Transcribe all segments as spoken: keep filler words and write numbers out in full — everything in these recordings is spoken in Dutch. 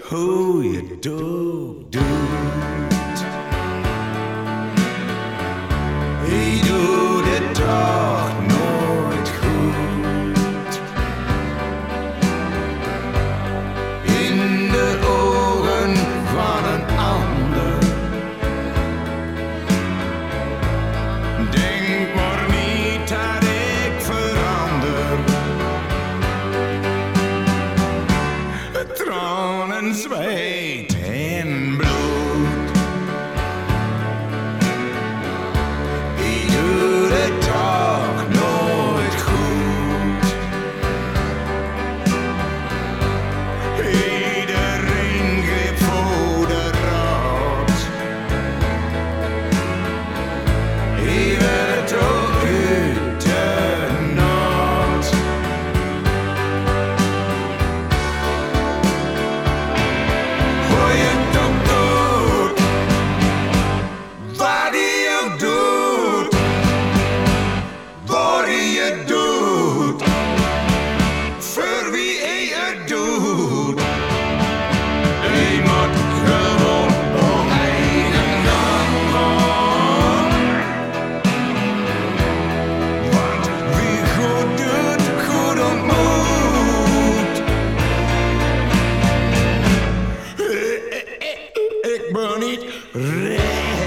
hoe je het ook doet. Je doet het toch nooit goed. In de ogen van een ander. Denk maar niet dat ik verander. Tranen, zweet en bloed. Je doet het toch nooit goed. Iedereen greep voor de raad. Je werd ook uit de nood. Hoe je het ook doet, wat je ook doet, wat je doet, voor wie je het doet. Je moet gewoon om eigen gang gaan. Want wie goed doet, goed ontmoet. Ik ben niet recht.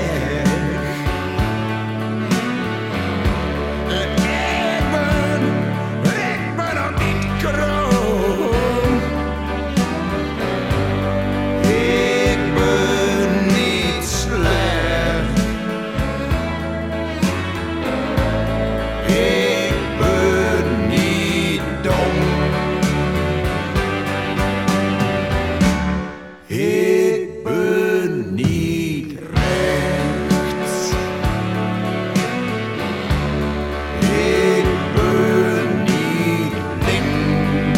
Ik ben, ik ben ook niet krom. Ik ben niet slecht. Ik ben niet dom. Ik ben niet rechts. Ik ben niet link.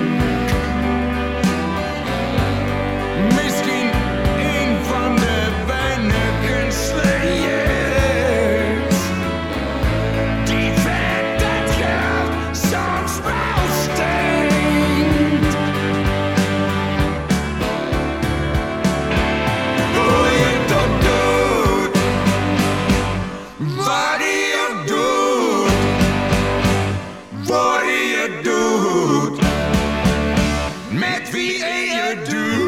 Misschien een van de weinige slayers die vet dat geld soms wel stinkt. Hoe je het ook doet, wat je ook doet, wat je doet, met wie je het doet.